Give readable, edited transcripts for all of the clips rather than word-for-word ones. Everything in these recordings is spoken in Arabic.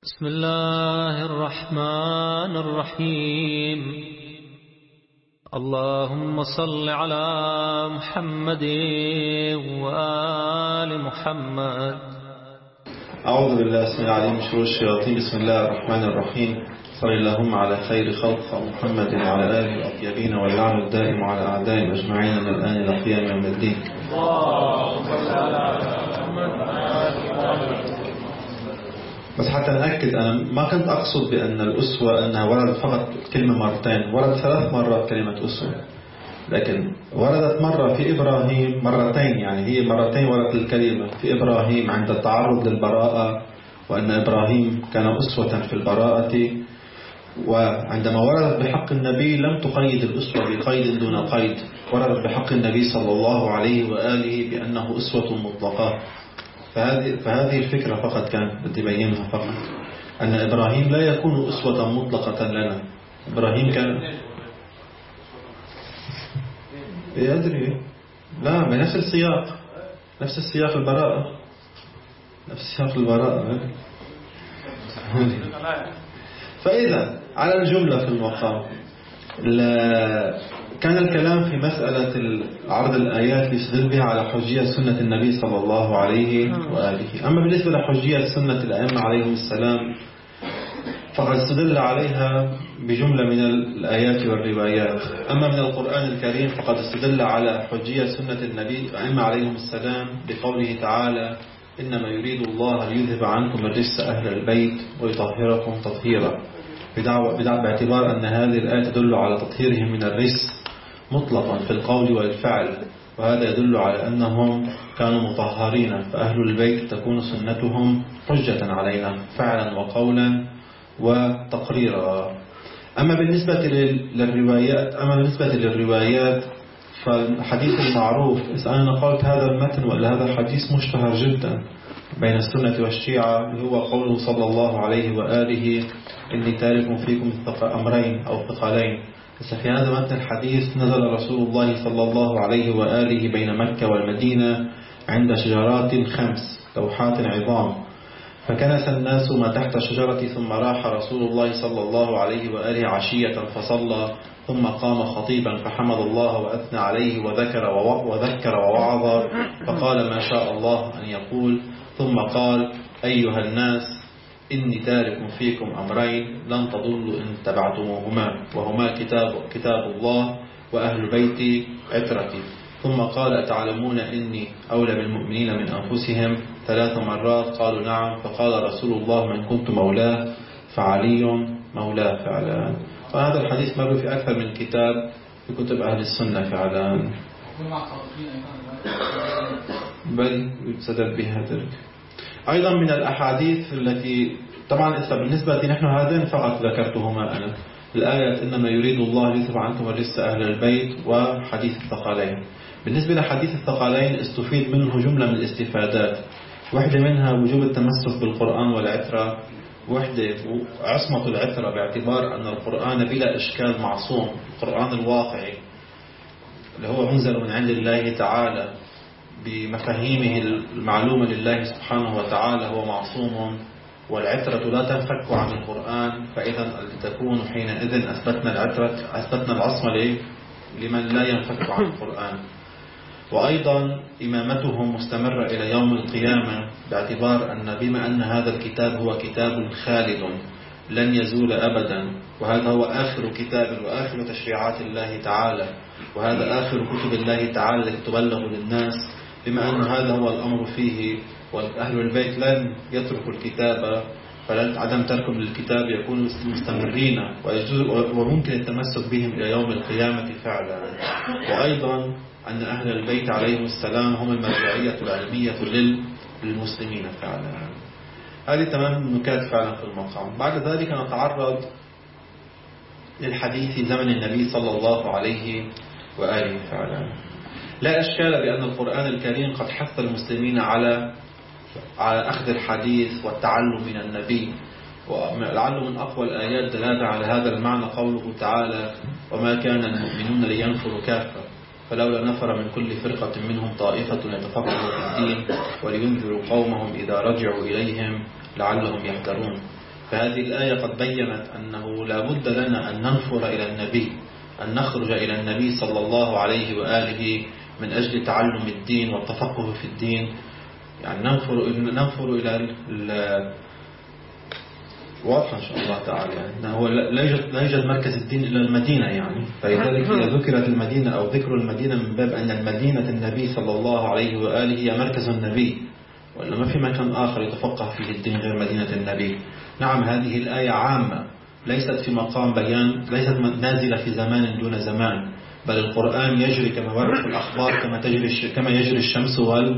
بسم الله الرحمن الرحيم. اللهم صل على محمد وآل محمد. أعوذ بالله السميع العليم من شرور الشياطين. بسم الله الرحمن الرحيم. صل اللهم على خير خلق محمد وعلى آله الأطيبين واللعن الدائم على أعدائهم أجمعين من الآن إلى قيام يوم الدين. بس حتى نأكد، أنا ما كنت أقصد بأن الأسوة أنها وردت فقط كلمة مرتين، وردت 3 مرات كلمة أسوة، لكن وردت مرة في إبراهيم، مرتين يعني هي مرتين وردت الكلمة في إبراهيم عند التعرض للبراءة، وأن إبراهيم كان أسوة في البراءة. وعندما وردت بحق النبي لم تقيد الأسوة بقيد دون قيد، وردت بحق النبي صلى الله عليه وآله بأنه أسوة مطلقة. فهذه الفكرة فقط كان بدي بينها فقط، أن إبراهيم لا يكون أسوة مطلقة لنا. إبراهيم كان يدري لا بنفس السياق، نفس السياق البراءة، نفس سياق البراءة. فإذا على الجملة في المقام كان الكلام في مسألة عرض الآيات يستدل بها على حجية سنة النبي صلى الله عليه وآله. أما بالنسبة لحجية سنة الأئمة عليهم السلام فقد استدل عليها بجملة من الآيات والروايات. أما من القرآن الكريم فقد استدل على حجية سنة النبي الأئمة عليهم السلام بقوله تعالى: إنما يريد الله ليذهب عنكم الرجس أهل البيت ويطهركم تطهيرا، باعتبار أن هذه الآية تدل على تطهيرهم من الرجس مطلقا في القول والفعل، وهذا يدل على أنهم كانوا مطهرين، فأهل البيت تكون سنتهم حجة علينا فعلا وقولا وتقريرا. أما بالنسبة للروايات فالحديث المعروف، إذا أنا نقلت هذا المتن ولا هذا الحديث مشتهر جدا بين السنة والشيعة، هو قوله صلى الله عليه وآله: إني تارك فيكم أمرين أو ثقلين. في هذا متن الحديث نزل رسول الله صلى الله عليه وآله بين مكة والمدينة عند شجرات 5 لوحات عظام، فكنس الناس ما تحت الشجرة، ثم راح رسول الله صلى الله عليه وآله عشية فصلى، ثم قام خطيبا فحمد الله وأثنى عليه وذكر ووعظ، فقال ما شاء الله أن يقول، ثم قال: أيها الناس، إني تارك فيكم أمرين لن تضلوا إن اتبعتموهما، وهما كتاب الله وأهل بيتي عترتي. ثم قال: أتعلمون إني أولى بالمؤمنين من أنفسهم 3 مرات؟ قالوا نعم. فقال رسول الله: من كنت مولاه فعلي مولاه فعلا. فهذا الحديث مر في أكثر من كتاب في كتب أهل السنة فعلا، بل يستدل بها ذلك. أيضا من الأحاديث التي طبعا بالنسبة نحن هذين فقط ذكرتهما أنا، الآية إنما يريد الله ليذهب عنكم الرجس أهل البيت وحديث الثقلين. بالنسبة لحديث الثقلين استفيد منه جملة من الاستفادات، واحدة منها وجوب التمسك بالقرآن والعترة، واحدة عصمة العترة باعتبار أن القرآن بلا إشكال معصوم، القرآن الواقعي اللي هو أنزل من عند الله تعالى بمفاهيمه المعلومة لله سبحانه وتعالى هو معصوم، والعترة لا تنفك عن القرآن، فإذا تكون حينئذ أثبتنا العصمة لمن لا ينفك عن القرآن. وأيضا إمامتهم مستمرة إلى يوم القيامة، باعتبار أن بما أن هذا الكتاب هو كتاب خالد لن يزول أبدا، وهذا هو آخر كتاب وآخر تشريعات الله تعالى، وهذا آخر كتب الله تعالى التي تبلغ للناس، بما أن هذا هو الأمر فيه، وأهل البيت لن يتركوا الكتاب، فعدم تركهم للكتاب يكونوا مستمرين، وممكن التمسك بهم إلى يوم القيامة فعلا. وأيضا أن أهل البيت عليهم السلام هم المرجعية العلمية للمسلمين فعلا. هذه تمام النكات فعلا في المقام. بعد ذلك نتعرض للحديث في زمن النبي صلى الله عليه وآله فعلا. لا إشكال بأن القرآن الكريم قد حث المسلمين على أخذ الحديث والتعلم من النبي، ولعله من أقوى الآيات دلالة على هذا المعنى قوله تعالى: وما كان المؤمنون لينفروا كافة فلولا نفر من كل فرقة منهم طائفة يتفقهوا في الدين ولينذروا قومهم إذا رجعوا إليهم لعلهم يحذرون. فهذه الآية قد بيّنت أنه لا بد لنا أن ننفر إلى النبي، أن نخرج إلى النبي صلى الله عليه وآله من أجل تعلم الدين والتفقه في الدين. يعني ننفر إلى واضح إن شاء الله تعالى، يعني هو لا يوجد مركز الدين إلا المدينة يعني، فلذلك إذا ذكرت المدينة أو ذكر المدينة من باب أن المدينة النبي صلى الله عليه وآله هي مركز النبي، ولا ما في مكان آخر يتفقه فيه الدين غير مدينة النبي. نعم هذه الآية عامة، ليست في مقام بيان، ليست نازلة في زمان دون زمان، بل القرآن يجري كما ورد في الأخبار كما يجري الشمس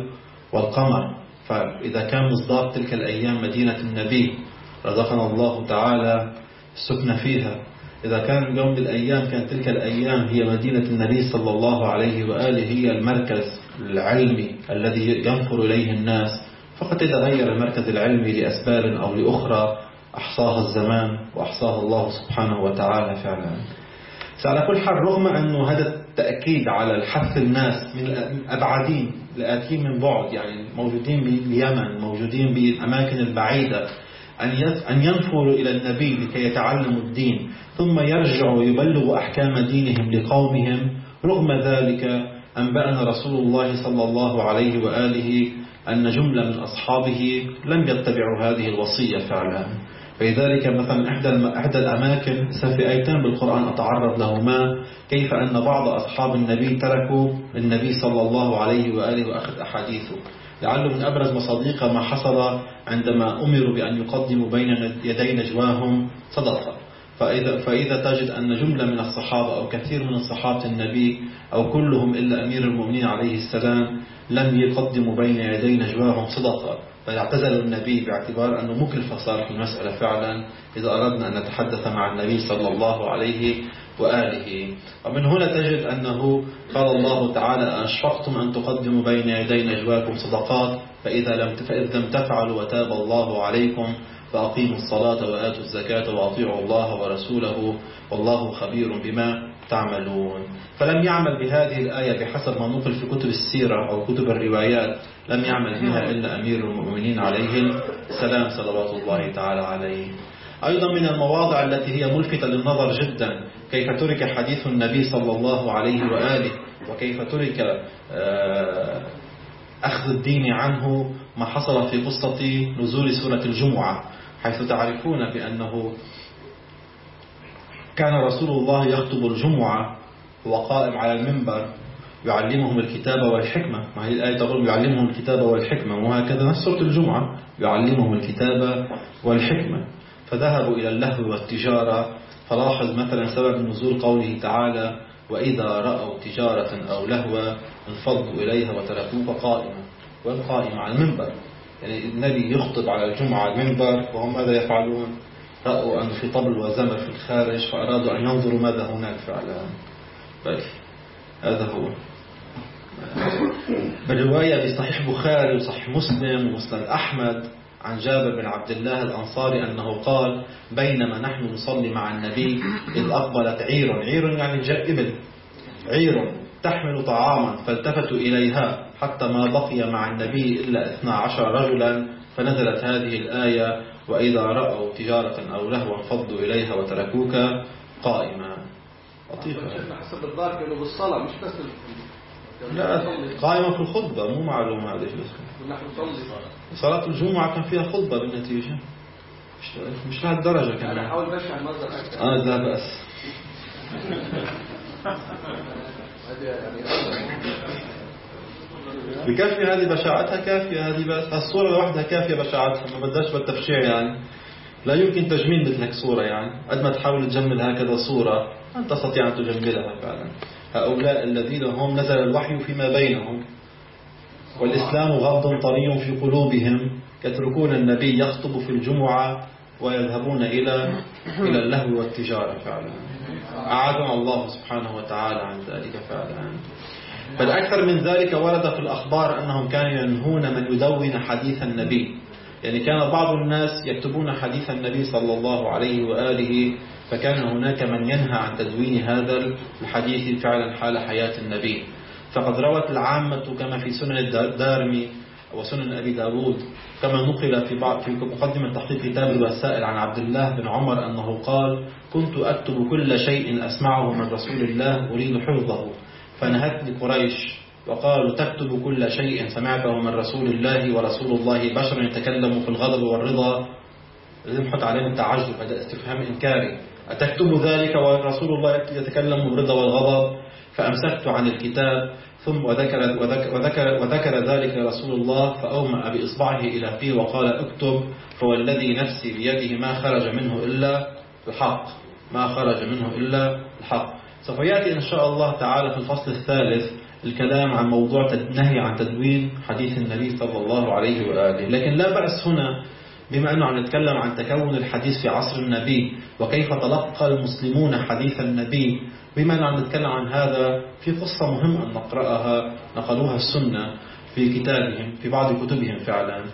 والقمر. فإذا كان مصداق تلك الأيام مدينة النبي رزقنا الله تعالى السكن فيها، إذا كان يوم من الأيام كان تلك الأيام هي مدينة النبي صلى الله عليه وآله هي المركز العلمي الذي ينفر إليه الناس، فقد يتغير المركز العلمي لأسباب أو لأخرى أحصاها الزمان وأحصاها الله سبحانه وتعالى فعلا. على كل حال، رغم أنه هذا التأكيد على الحث الناس من الأبعدين لآتين من بعد، يعني موجودين باليمن، موجودين بالأماكن البعيدة، أن ينفروا إلى النبي لكي يتعلموا الدين ثم يرجعوا ويبلغوا أحكام دينهم لقومهم، رغم ذلك أنبأنا رسول الله صلى الله عليه وآله أن جملة من أصحابه لم يتبعوا هذه الوصية فعلا. فلذلك مثلا إحدى الأماكن في آيتان بالقرآن أتعرض لهما، كيف أن بعض أصحاب النبي تركوا النبي صلى الله عليه وآله وأخذ أحاديثه. لعله من أبرز مصادق ما حصل عندما أمروا بأن يقدموا بين يدي نجواهم صدقة، فإذا تجد أن جملة من الصحابة أو كثير من الصحابة النبي أو كلهم إلا أمير المؤمنين عليه السلام لم يقدموا بين يدي نجواهم صدقة، فاعتزلوا النبي باعتبار أنه مكلفة صار في المسألة فعلا إذا أردنا أن نتحدث مع النبي صلى الله عليه وآله. ومن هنا تجد أنه قال الله تعالى: أشفقتم أن تقدموا بين يدي نجواكم صدقات فإذ لم تفعلوا وتاب الله عليكم فأقيموا الصلاة وآتوا الزكاة وأطيعوا الله ورسوله والله خبير بما تعملون. فلم يعمل بهذه الآية بحسب ما نقل في كتب السيرة أو كتب الروايات، لم يعمل بها إلا أمير المؤمنين عليه السلام صلوات الله تعالى عليه. أيضا من المواضع التي هي ملفتة للنظر جدا كيف ترك حديث النبي صلى الله عليه وآله، وكيف ترك أخذ الدين عنه، ما حصل في قصة نزول سورة الجمعة، حيث تعرفون بأنه كان رسول الله يخطب الجمعة وقائم على المنبر يعلمهم الكتاب والحكمة. ما هي الآية تقول يعلمهم الكتاب والحكمة، وهكذا نفس سورة الجمعة يعلمهم الكتاب والحكمة. فذهبوا إلى اللهو والتجارة، فلاحظ مثلا سبب نزول قوله تعالى: وإذا رأوا تجارة أو لهوا انفضوا إليها وتركوك قائمة. وين قائمة؟ على المنبر، يعني النبي يخطب على الجمعة على المنبر، وهم ماذا يفعلون؟ رأوا أن في طبل وزمر في الخارج فأرادوا أن ينظروا ماذا هناك فعلا. هذا هو. بالرواية في صحيح بخاري وصحيح مسلم ومسند أحمد عن جابر بن عبد الله الأنصاري أنه قال: بينما نحن نصلي مع النبي إذ أقبلت عير يعني جاء إبل، عير تحمل طعاما، فالتفتوا إليها حتى ما بقي مع النبي إلا 12 رجلا، فنزلت هذه الآية: وإذا رأوا تجارة أو لهوا انفضوا إليها وتركوك قائما. لطيفة. حسب الدار كانوا بالصلاة مش بس لا، قائمة في الخطبة، مو معلوم هذا الشيء. صلاة الجمعة كان فيها خطبة بالنتيجة، مش لهالدرجة كمان. أنا حاول بشع المصدر أكثر. لا بأس. بكافية هذه بشاعتها، كافية هذه، بس الصورة لوحدها كافية بشاعتها، ما بدهاش بالتبشيع يعني. لا يمكن تجميل مثلك صورة، يعني قد ما تحاول تجمل هكذا صورة أن تستطيع أن تجملها فعلا. هؤلاء الذين هم نزل الوحي فيما بينهم والإسلام غض طري في قلوبهم يتركون النبي يخطب في الجمعة ويذهبون إلى اللهو والتجارة فعلا. أعاذنا الله سبحانه وتعالى عن ذلك فعلا. بل أكثر من ذلك ورد في الأخبار أنهم كانوا ينهون من يدون حديث النبي، يعني كان بعض الناس يكتبون حديث النبي صلى الله عليه وآله، فكان هناك من ينهى عن تدوين هذا الحديث فعلا حال حياة النبي. فقد روت العامة كما في سنن الدارمي وسنن أبي داود، كما نقل في مقدمة تحقيق كتاب الوسائل عن عبد الله بن عمر أنه قال: كنت أكتب كل شيء أسمعه من رسول الله أريد حفظه، فنهتني قريش وقالوا: تكتب كل شيء سمعته من رسول الله ورسول الله بشر يتكلم في الغضب والرضا. لازم نحط عليهم التعجب، هذا استفهام إنكاري. أتكتب ذلك ورسول الله يتكلم بالرضا والغضب؟ فأمسكت عن الكتاب ثم وذكر ذلك رسول الله، فأومأ بإصبعه إلى فيه وقال: اكتب، فوالذي نفسي بيده ما خرج منه إلا الحق، ما خرج منه إلا الحق. سوف يأتي إن شاء الله تعالى في الفصل الثالث الكلام عن موضوع النهي عن تدوين حديث النبي صلى الله عليه وآله. لكن لا بأس هنا بما أنه عم نتكلم عن تكون الحديث في عصر النبي وكيف تلقى المسلمون حديث النبي، بما أنه عم نتكلم عن هذا في قصة مهمة نقرأها نقلوها السنة في كتابهم، في بعض كتبهم فعلا.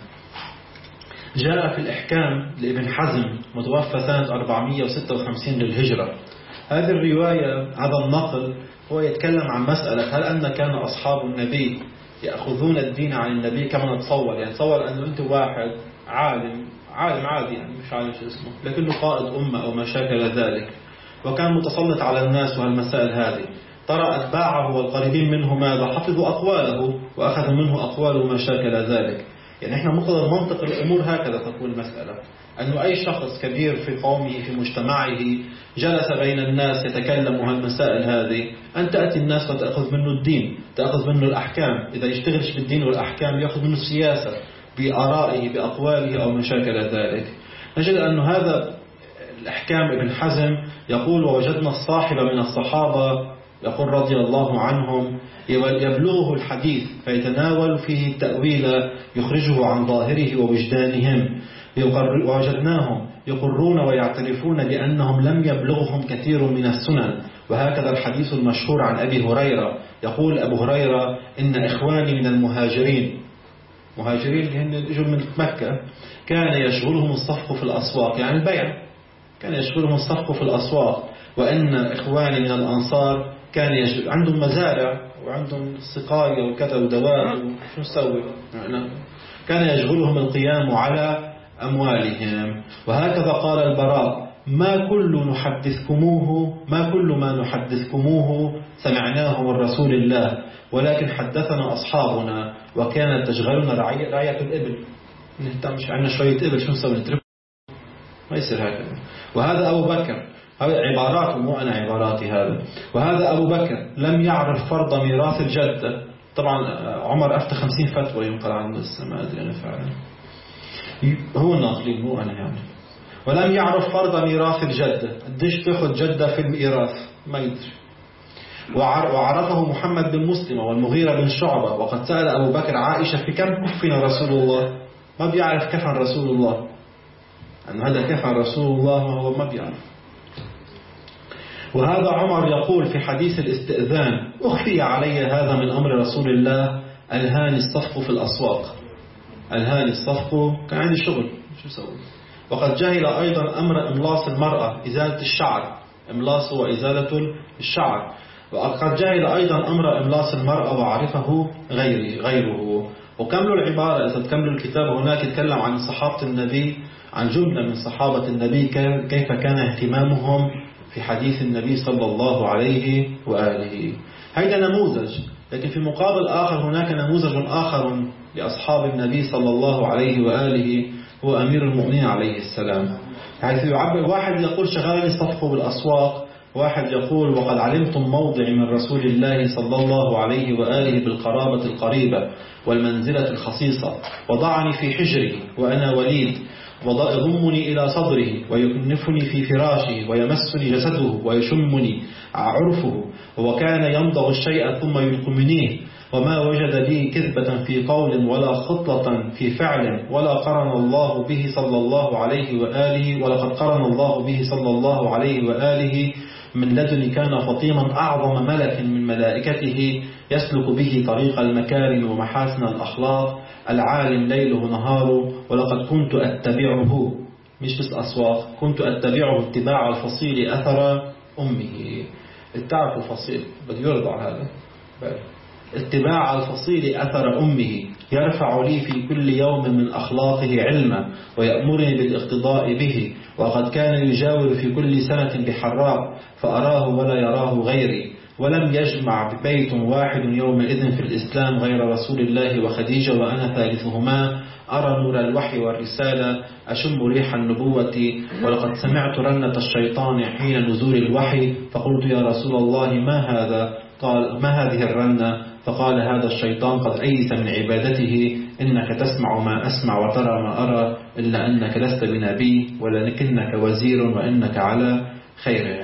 جاء في الإحكام لابن حزم متوفى سنة 456 للهجرة. هذه الرواية، هذا النقل هو يتكلم عن مسألة: هل أن كان أصحاب النبي يأخذون الدين عن النبي كما نتصور؟ يعني تصور أنه أنت واحد عالم عادي، يعني مش عالم شو اسمه، لكنه قائد أمة أو ما شاكل ذلك، وكان متسلط على الناس وهالمسائل هذه. ترى أتباعه والقريبين منه ماذا؟ حفظوا أقواله وأخذوا منه أقواله وما شاكل ذلك. يعني إحنا مقتضى منطق الأمور هكذا تكون المسألة، أنه أي شخص كبير في قومه في مجتمعه جلس بين الناس يتكلم هالمسائل هذه، أن تأتي الناس وتأخذ منه الدين، تأخذ منه الأحكام. إذا يشتغلش بالدين والأحكام يأخذ منه السياسة بآرائه بأقواله أو ما شاكل ذلك. نجد أن هذا الإحكام ابن حزم يقول: ووجدنا الصاحب من الصحابة يقول رضي الله عنهم يبلغه الحديث فيتناول فيه التأويل يخرجه عن ظاهره ووجدانهم، ووجدناهم يقرون ويعترفون بأنهم لم يبلغهم كثير من السنن. وهكذا الحديث المشهور عن أبي هريرة، يقول أبو هريرة: إن إخواني من المهاجرين، مهاجرين هن يجوا من مكة، كان يشغلهم الصفق في الأسواق، يعني البيع، كان يشغلهم الصفق في الأسواق. وأن إخواني من الأنصار كان عندهم مزارع وعندهم سقاية وكذا ودواء وشو نسوي، كان يشغلهم القيام على أموالهم. وهكذا قال البراء: ما كل ما نحدثكموه سمعناه من رسول الله، ولكن حدثنا أصحابنا وكانت تشغلنا رعاية الإبل. نهتمش عندنا شوية إبل شو نسوي؟ نترك؟ ما يصير هكذا. وهذا أبو بكر، هذا عبارات مو أنا عباراتي هذا. وهذا أبو بكر لم يعرف فرض ميراث الجدة. طبعا عمر أفتى 50 فتوى ينقل عنه، بس ما أدري أنا فعلا، هو ناقلين مو أنا يعني. ولم يعرف فرض ميراث الجدة، قديش تأخذ جدة في الميراث ما يدري. وعرفه محمد بن مسلم والمغيرة بن شعبة. وقد سأل أبو بكر عائشة: في كم كفن رسول الله؟ ما بيعرف كفن رسول الله، أن هذا كفن رسول الله ما هو ما بيعرف. وهذا عمر يقول في حديث الاستئذان: أخفي علي هذا من أمر رسول الله، ألهاني الصفق في الأسواق. ألهاني الصفق، كان عندي شغل شو سوي. وقد جهل أيضا أمر إملاص المرأة، إزالة الشعر، إملاص وإزالة الشعر. وقد جهل أيضا أمر إملاص المرأة وعرفه غيره. وكملوا العبارة، إذا تكملوا الكتاب هناك يتكلم عن صحابة النبي، عن جملة من صحابة النبي كيف كان اهتمامهم في حديث النبي صلى الله عليه وآله. هذا نموذج. لكن في مقابل آخر هناك نموذج آخر لأصحاب النبي صلى الله عليه وآله، هو أمير المؤمنين عليه السلام، حيث يعبر: واحد يقول شغالي الصفق بالأسواق، واحد يقول: وقد علمتم موضعي من رسول الله صلى الله عليه وآله بالقرابة القريبة والمنزلة الخصيصة، وضعني في حجري وأنا وليد، ويضمني إلى صدره ويكنفني في فراشه ويمسني جسده ويشمني عرفه، وكان يمضغ الشيء ثم يلقمنيه، وما وجد لي كذبة في قول ولا خطة في فعل، ولا قرن الله به صلى الله عليه وآله، ولقد قرن الله به صلى الله عليه وآله من لدن كان فطيما أعظم ملك من ملائكته، يسلك به طريق المكارم ومحاسن الأخلاق، العالم ليله نهاره، ولقد كنت أتبعه، مش بس أسواق، كنت أتبعه اتباع الفصيل أثر أمه. التعب الفصيل بده يرضع هذا، اتباع الفصيل أثر أمه، يرفع لي في كل يوم من أخلاقه علما ويأمرني بالاقتضاء به، وقد كان يجاور في كل سنة بحراء فأراه ولا يراه غيري، ولم يجمع ببيت واحد يومئذ في الإسلام غير رسول الله وخديجة وأنا ثالثهما، أرى نور الوحي والرسالة، أشم ريح النبوة، ولقد سمعت رنة الشيطان حين نزول الوحي، فقلت يا رسول الله ما هذا؟ قال ما هذه الرنة؟ فقال هذا الشيطان قد أيس من عبادته، إنك تسمع ما أسمع وترى ما أرى، إلا أنك لست بنبي ولكنك وزير وإنك على خير.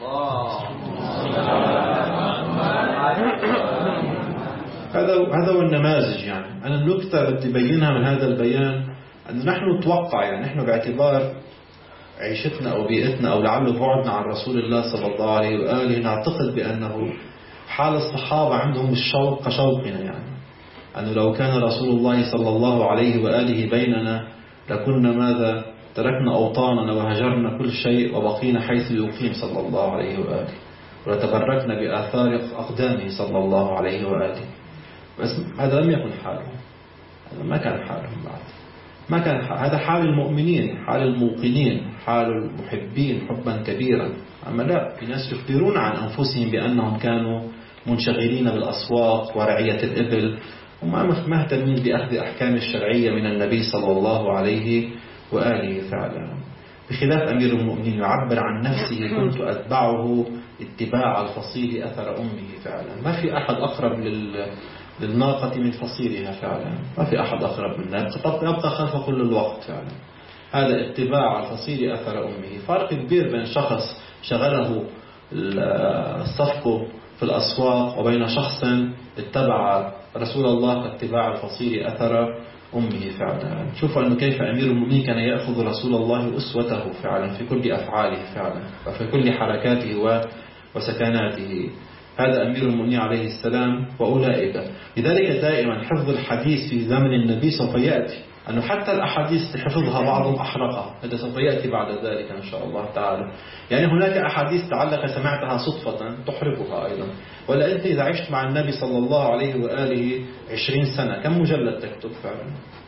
هذا هو النماذج. يعني أنا النكتة اللي تبينها من هذا البيان أن نحن نتوقع، يعني نحن باعتبار عيشتنا أو بيئتنا أو لعله بعدنا عن رسول الله صلى الله عليه وآله، نعتقد بأنه حال الصحابة عندهم الشوق كشوقنا، يعني أنه لو كان رسول الله صلى الله عليه وآله بيننا لكنا ماذا؟ تركنا أوطاننا وهجرنا كل شيء وبقينا حيث يقيم صلى الله عليه وآله، ولتبركنا بآثار أقدامه صلى الله عليه وآله. بس هذا لم يكن حالهم، هذا ما كان حالهم بعد، ما كان هذا حال المؤمنين، حال الموقنين، حال المحبين حبا كبيرا. أما لا، في ناس يخبرون عن أنفسهم بأنهم كانوا منشغلين بالأسواق ورعية الإبل، وما مهتمين بأخذ أحكام الشرعية من النبي صلى الله عليه وآله فعلا. بخلاف أمير المؤمنين يعبر عن نفسه كنت أتبعه اتباع الفصيل أثر أمه فعلا. ما في أحد أقرب للناقة من فصيلها فعلا، ما في أحد أقرب منها، يبقى خلف كل الوقت فعلا. هذا اتباع الفصيل أثر أمه. فرق كبير بين شخص شغله الصفق في الأسواق وبين شخص اتبع رسول الله اتباع الفصيل أثر أمه فعلا. شوفوا أنه كيف أمير المؤمنين كان يأخذ رسول الله أسوته فعلا في كل أفعاله فعلا وفي كل حركاته وسكناته. هذا أمير المؤمنين عليه السلام وأولئك. لذلك دائما حفظ الحديث في زمن النبي سوف يأتي، أنه حتى الأحاديث حفظها بعضهم أحرقها، هذا سوف يأتي بعد ذلك إن شاء الله تعالى. يعني هناك أحاديث تعلق سمعتها صدفة تحرقها أيضا. ولا أنت إذا عشت مع النبي صلى الله عليه وآله 20 سنة كم مجلد تكتب فعلا؟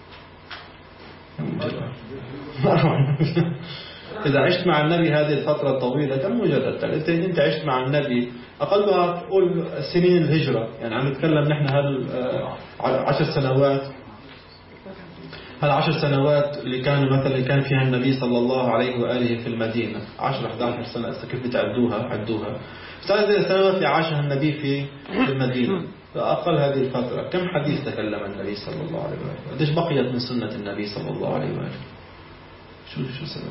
إذا عشت مع النبي هذه الفترة الطويلة كم مجلد تكتب؟ أنت عشت مع النبي أقلها تقول سنين الهجرة، يعني عم نتكلم نحن هل 10 سنوات، هل 10 سنوات اللي كانوا مثلا اللي كان فيها النبي صلى الله عليه وآله في المدينة 10-11 سنة، كيف بتعدوها؟ عدوها سنوات اللي عاشها النبي في المدينة، فأقل هذه الفترة كم حديث تكلم النبي صلى الله عليه وآله؟ قديش بقيت من سنة النبي صلى الله عليه وآله؟ شو سبب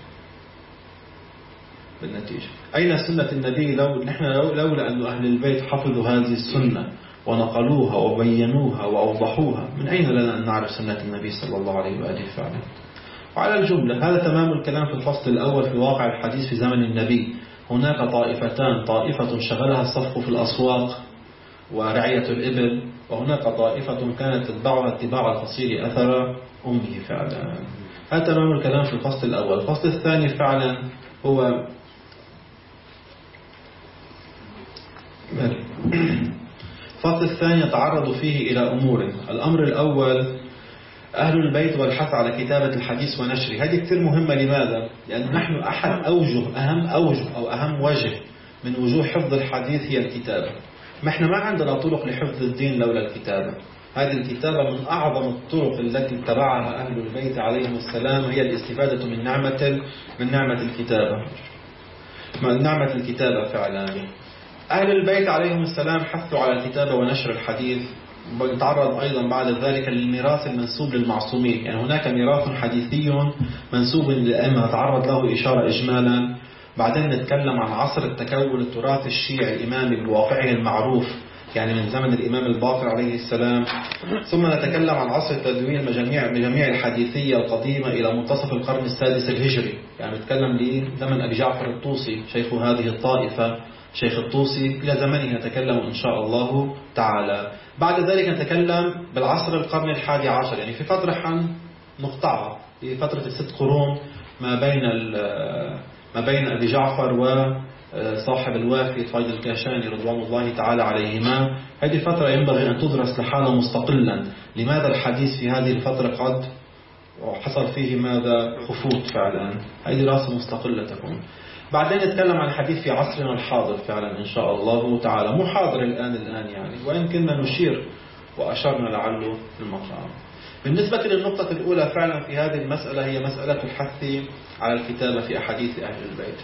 بالنتيجة؟ أين سنة النبي؟ لولا أن أهل البيت حفظوا هذه السنة ونقلوها وبينوها وأوضحوها، من أين لنا أن نعرف سنة النبي صلى الله عليه وآله فعلا؟ وعلى الجملة هذا تمام الكلام في الفصل الأول في واقع الحديث في زمن النبي. هناك طائفتان، طائفة شغلها الصفق في الأسواق ورعية الإبل، وهناك طائفة كانت تتبعها اتباع الفصيل أثر أمه فعلا. هذا تمام الكلام في الفصل الأول. الفصل الثاني فعلا هو الفصل الثاني يتعرض فيه إلى أمور. الأمر الأول أهل البيت والحث على كتابة الحديث ونشره. هذه كثير مهمة. لماذا؟ لأن نحن أحد أهم وجه من وجوه حفظ الحديث هي الكتابة. نحن ما عندنا طرق لحفظ الدين لولا الكتابة. هذه الكتابة من أعظم الطرق التي اتبعها أهل البيت عليهم السلام، هي الاستفادة من نعمة الكتابة، من نعمة الكتابة فعلا. أهل البيت عليهم السلام حثوا على الكتابة ونشر الحديث. ويتعرض أيضا بعد ذلك للميراث المنسوب للمعصومين. يعني هناك ميراث حديثي منسوب للأئمة نتعرض له إشارة إجمالا. بعدين نتكلم عن عصر التكون التراث الشيعي الإمامي بواقعه المعروف، يعني من زمن الإمام الباقر عليه السلام. ثم نتكلم عن عصر تدوين مجاميع الحديثية القديمة إلى منتصف القرن السادس الهجري، يعني نتكلم لزمن أبي جعفر الطوسي شيخ هذه الطائفة، شيخ الطوسي، إلى زمنه نتكلم إن شاء الله تعالى. بعد ذلك نتكلم بالعصر القرن 11، يعني في فترة نقطعها في فترة ال6 قرون ما بين أبي جعفر صاحب الوافي فايد الكاشاني رضوان الله تعالى عليهما. هذه فترة ينبغي أن تدرس لحالها مستقلا. لماذا الحديث في هذه الفترة قد حصل فيه ماذا خفوت فعلا؟ هذه دراسة مستقلة تكون. بعدين نتكلم عن الحديث في عصرنا الحاضر فعلا إن شاء الله تعالى، مو حاضر الآن يعني، وإن كنا نشير وأشرنا لعله في المقام. بالنسبة للنقطة الأولى فعلا في هذه المسألة هي مسألة الحث على الكتابة في أحاديث أهل البيت.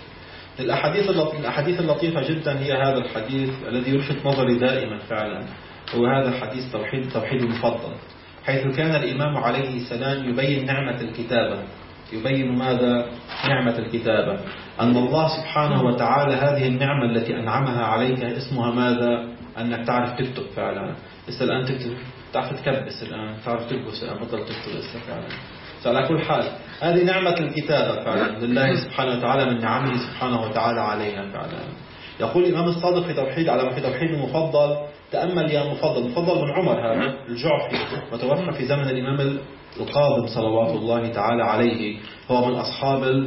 الأحاديث اللطيفة جدا هي هذا الحديث الذي يلفت نظري دائما فعلا، هو هذا الحديث توحيد المفضل، حيث كان الإمام عليه السلام يبين نعمة الكتابة. يبين ماذا؟ نعمة الكتابة، أن الله سبحانه وتعالى هذه النعمة التي أنعمها عليك اسمها ماذا؟ أنك تعرف تكتب فعلا. لسه الآن تكتب، تعرف تكبس الآن، تعرف تكبس الآن، بطل تكتب لسه فعلا. فعلى كل حال هذه نعمة الكتابة فعلا لله سبحانه وتعالى، من نعمه سبحانه وتعالى علينا فعلا. يقول الإمام الصادق في توحيد المفضل: تأمل يا مفضل من عمر هذا الجعفي، وتوفى في زمن الإمام القاضم صلوات الله تعالى عليه، هو من أصحاب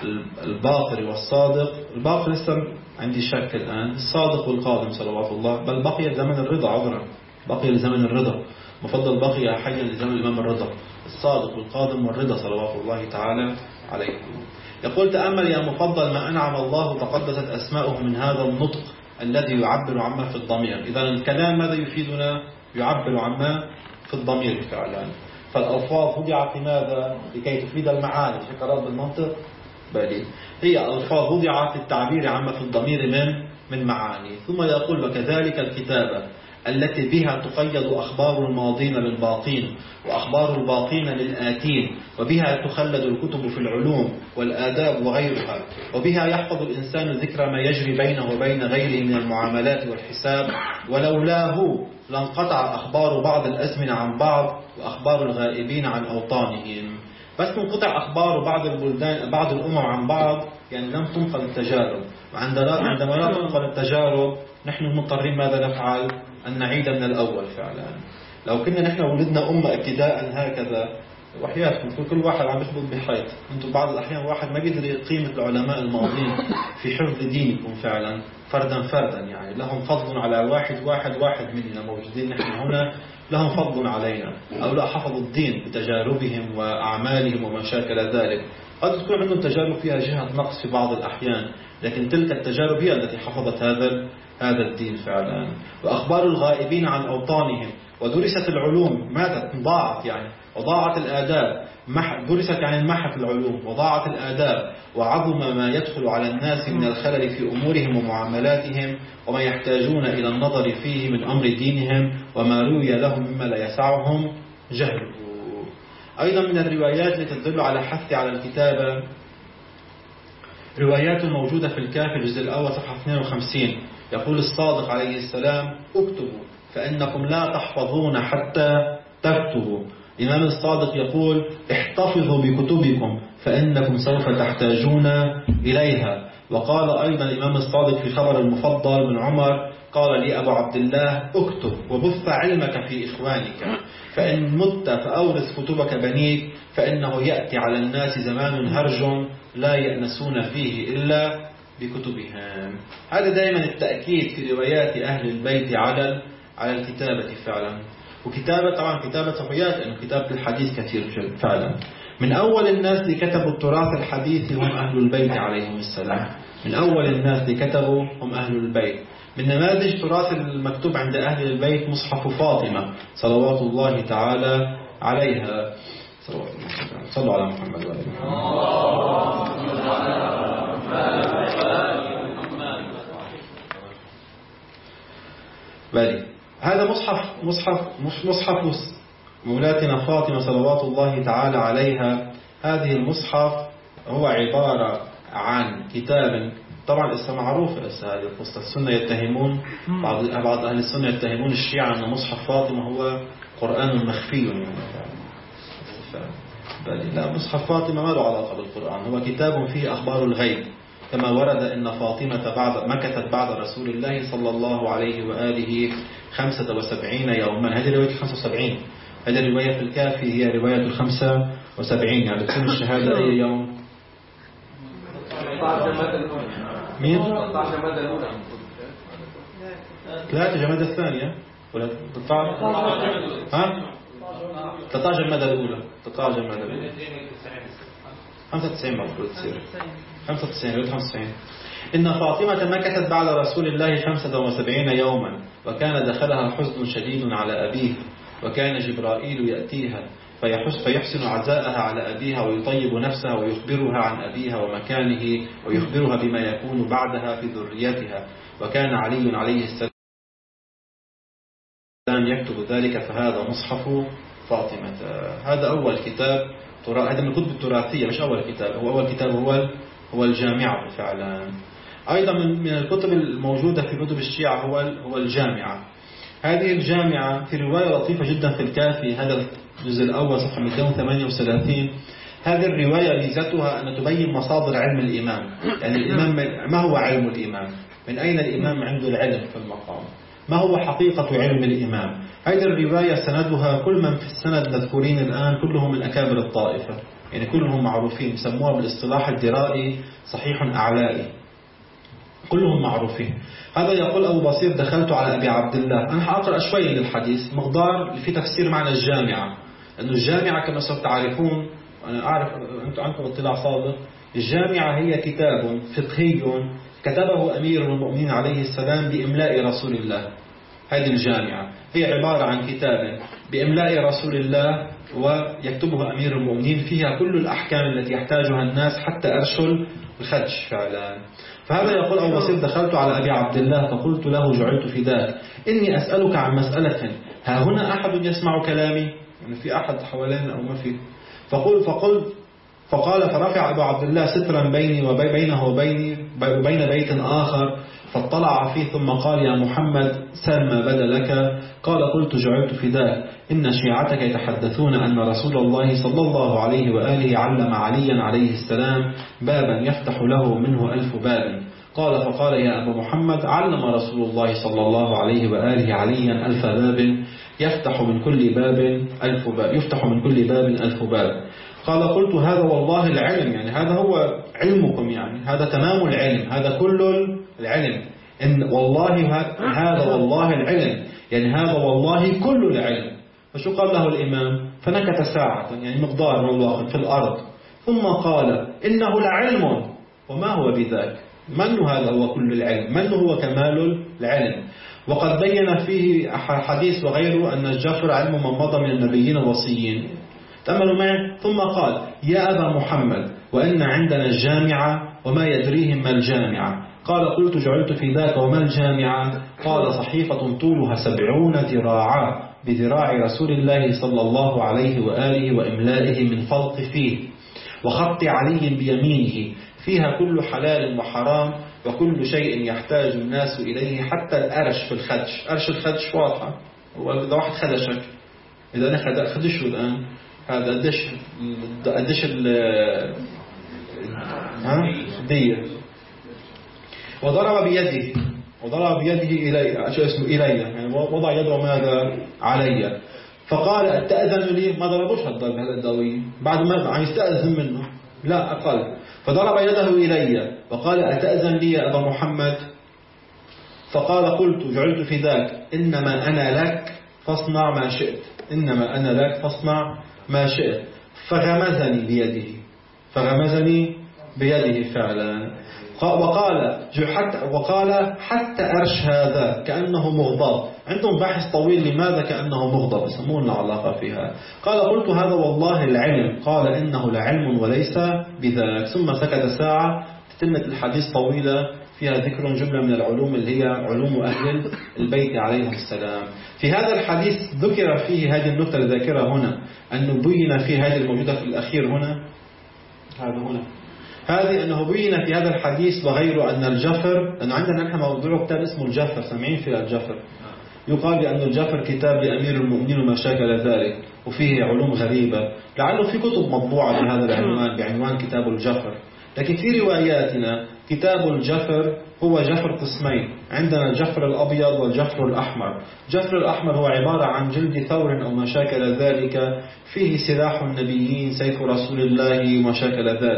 الباقر والصادق. الباقر لسه عندي شك الآن، الصادق والقاضم صلوات الله، بل بقي زمن الرضا، عذرا بقي لزمن الرضا، مفضل بقي حيا لزمن الإمام الرضا، الصادق والقاضم والرضا صلوات الله تعالى عليه. يقول: تأمل يا مفضل ما أنعم الله تقدست أسماؤه من هذا النطق الذي يعبر عما في الضمير. إذا الكلام ماذا يفيدنا؟ يعبر عما في الضمير فعلا. فالألفاظ وضعت لماذا؟ لكي تفيد المعاني، فكرات بالمنطق بل هي ألفاظ وضعت للتعبير عما في الضمير من معاني. ثم يقول: وكذلك الكتابة التي بها تقيد أخبار الماضين للباقين وأخبار الباقين للآتين، وبها تخلد الكتب في العلوم والآداب وغيرها، وبها يحفظ الإنسان ذكر ما يجري بينه وبين غيره من المعاملات والحساب، ولولاه لانقطع أخبار بعض الأزمنة عن بعض وأخبار الغائبين عن أوطانهم. بس تنقطع أخبار بعض البلدان بعض الأمم عن بعض، يعني لم تنقل التجارب. عندما لا تنقل التجارب نحن مضطرين ماذا نفعل؟ أن نعيد من الأول فعلا. لو كنا نحن ولدنا أمة ابتداء هكذا، وحياتكم كل واحد عم يخبط بحيط، أنتم بعض الأحيان واحد ما بيدري قيمة العلماء الماضين في حفظ دينكم فعلا فردا، يعني لهم فضل على واحد مننا موجودين نحن هنا، لهم فضل علينا. أو لا حفظوا الدين بتجاربهم وأعمالهم وما شاكل ذلك. قد تكون عندهم تجارب فيها جهة نقص في بعض الأحيان، لكن تلك التجارب هي التي حفظت هذا الدين فعلا. وأخبار الغائبين عن أوطانهم، ودرست العلوم ماذا؟ ضاعت يعني، وضاعت الآداب، درست يعني محت العلوم وضاعت الآداب، وعظم ما يدخل على الناس من الخلل في أمورهم ومعاملاتهم، وما يحتاجون إلى النظر فيه من أمر دينهم، وما روي لهم مما لا يسعهم جهله. أيضا من الروايات التي تدل على حث على الكتابة روايات موجودة في الكافي الجزء الأول صفحة 52. يقول الصادق عليه السلام: اكتبوا فإنكم لا تحفظون حتى تكتبوا. الإمام الصادق يقول: احتفظوا بكتبكم فإنكم سوف تحتاجون إليها. وقال أيضا الإمام الصادق في خبر المفضل من عمر: قال لي أبو عبد الله: اكتب وبث علمك في إخوانك، فإن مت فأورث كتبك بنيك، فإنه يأتي على الناس زمان هرج لا يأنسون فيه إلا بكتبهم. هذا دائما التأكيد في روايات أهل البيت على الكتابة فعلا. وكتابة طبعا كتابة صفيات، لأن كتابة الحديث كثير فعلا. من أول الناس اللي كتبوا التراث الحديث هم أهل البيت عليهم السلام. من أول الناس اللي كتبوا هم أهل البيت. من نماذج تراث المكتوب عند أهل البيت مصحف فاطمة صلوات الله تعالى عليها. صلوا على محمد وآله محمد. هذا مصحف مولاتنا فاطمة صلوات الله تعالى عليها. هذه المصحف هو عبارة عن كتاب، طبعا لسه معروف هذه القصة. السنة يتهمون بعض أهل السنة يتهمون الشيعة أن مصحف فاطمة هو قرآن مخفي لا، مصحف فاطمة ما له علاقة بالقرآن، هو كتاب فيه أخبار الغيب، كما ورد أن فاطمة مكثت بعد رسول الله صلى الله عليه وآله 75 يوما. هذه رواية 75. هذه الرواية في الكافي هي رواية 75، يعني تكون الشهادة أي يوم؟ مين؟ 13 جمادى الأولى 3 جمادى الثانية ولا 13 ها 13 جمادى الأولى 13 جمادى الأولى 95 المفروض تصير 95 إن فاطمة مكثت بعد رسول الله 75 يوما، وكان دخلها حزن شديد على أبيه، وكان جبرائيل يأتيها فيحسن عزاءها على أبيها ويطيب نفسها ويخبرها عن أبيها ومكانه ويخبرها بما يكون بعدها في ذريتها، وكان علي عليه السلام يكتب ذلك. فهذا مصحف فاطمة. هذا أول كتاب، هذا من الكتب التراثية، مش أول كتاب، هو أول كتاب هو الجامعة فعلا. أيضا من الكتب الموجودة في كتب الشيعة هو الجامعة. هذه الجامعة في رواية لطيفة جدا في الكافي، هذا الجزء الأول صفحة 238. هذه الرواية ميزتها أن تبين مصادر علم الإمام، يعني الإمام ما هو علم الإمام، من أين الإمام عنده العلم في المقام، ما هو حقيقة علم الإمام. هذه الرواية سندها كل من في السند مذكورين الآن كلهم من أكابر الطائفة، يعني كلهم معروفين، يسموها بالاصطلاح الدرائي صحيح أعلائي، كلهم معروفين. هذا يقول أبو بصير دخلت على أبي عبد الله. أنا هأقرأ شوي للحديث مقدار في تفسير معنى الجامعة، لأن الجامعة كما سوف تعرفون، وأنا أعرف أنتم عندكم اطلاع صادق، الجامعة هي كتاب فقهي كتبه أمير المؤمنين عليه السلام بإملاء رسول الله. هذه الجامعة هي عبارة عن كتاب بإملاء رسول الله ويكتبها أمير المؤمنين، فيها كل الأحكام التي يحتاجها الناس حتى أرشل الخدش فعلا. فهذا يقول أبو بصير دخلت على أبي عبد الله فقلت له جعلت فداك إني أسألك عن مسألة، ها هنا أحد يسمع كلامي؟ يعني في أحد حوالينا أو ما في؟ فقال فرفع أبو عبد الله سترا بيني وبينه وبين بيت آخر فاطلع فيه ثم قال يا محمد سل ما بدا لك. قال قلت جعلت فداك إن شيعتك يتحدثون أن رسول الله صلى الله عليه وآله علم عليا عليه السلام بابا يفتح له منه 1000 باب. قال فقال يا أبا محمد علم رسول الله صلى الله عليه وآله عليا 1000 باب يفتح من كل باب 1000 باب، يفتح من كل باب 1000 باب. قال قلت هذا والله العلم، يعني هذا هو علمكم، يعني هذا تمام العلم، هذا كل العلم، إن والله هذا والله العلم، يعني هذا والله كل العلم. فشو قال له الإمام؟ فنكت ساعة، يعني مقدار من الوقت في الأرض، ثم قال إنه لعلم وما هو بذاك. من هذا هو كل العلم؟ من هو كمال العلم؟ وقد بين فيه حديث وغيره أن الجفر علم من مضى من النبيين الوصيين. تأملوا معي. ثم قال يا أبا محمد وإن عندنا الجامعة وما يدريهم ما الجامعة. قال قلت جعلت في ذاك وما الجامعة؟ قال صحيفة طولها 70 ذراعا بذراع رسول الله صلى الله عليه وآله وإملائه من فوق فيه وخط علي بيمينه، فيها كل حلال وحرام وكل شيء يحتاج الناس إليه حتى الأرش في الخدش. أرش الخدش واضحة، إذا واحد خدشك، إذا أنا خدشه الآن، هذا قديش دية. وضرب بيده إلي، شو اسمه إلي، يعني وضع يده ماذا علي. فقال أتأذن لي؟ ما ضربوش هالضرب هذا الدوي، بعد ما عم يستأذن منه، لا أقل. فضرب يده إلي وقال أتأذن لي يا أبا محمد؟ فقال قلت جعلت في ذاك إنما أنا لك فاصنع ما شئت، إنما أنا لك فاصنع ما شئت. فغمزني بيده فعلا. وقال حتى أرش هذا كأنه مغضب. عندهم بحث طويل لماذا كأنه مغضب، يسمون علاقة فيها. قال قلت هذا والله العلم. قال إنه لعلم وليس بذاك. ثم سكت ساعة. تتمة الحديث طويلة فيها ذكر جملة من العلوم اللي هي علوم أهل البيت عليهم السلام. في هذا الحديث ذكر فيه هذه النقطة الذاكرة هنا، أنه بين في هذه الموجودة في الأخير هنا، هذه أنه بين في هذا الحديث وغيره أن الجفر، أنه عندنا نحن موضوع كتاب اسمه الجفر، سامعين في الجفر، يقال بأن الجفر كتاب لأمير المؤمنين وما شاكل ذلك، وفيه علوم غريبة، لعله في كتب مطبوعة بهذا العنوان بعنوان كتاب الجفر. لكن في رواياتنا كتاب الجفر هو جفر قسمين، عندنا الجفر الأبيض والجفر الأحمر. الجفر الأحمر هو عبارة عن جلد ثور أو ما شاكل ذلك، فيه سلاح النبيين، سيف رسول الله وما شاكل ذلك.